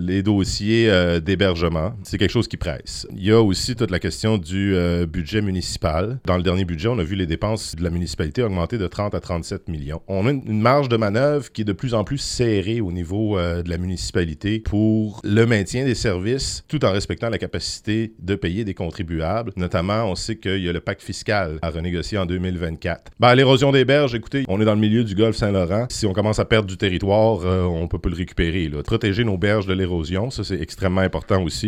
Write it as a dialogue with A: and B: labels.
A: les dossiers d'hébergement. C'est quelque chose qui presse. Il y a aussi toute la question du budget municipal. Dans le dernier budget, on a vu les dépenses de la municipalité augmenter de 30 à 37 millions. On a une marge de manœuvre qui est de plus en plus serrée au niveau de la municipalité pour le maintien des services, tout en respectant la capacité de payer des contribuables. Notamment, on sait qu'il y a le pacte fiscal à renégocier en 2024. L'érosion des berges, écoutez, on est dans le milieu du golfe Saint-Laurent. Si on commence à perdre du territoire, on peut pas le récupérer. Protéger nos berges de l'érosion, ça c'est extrêmement important aussi.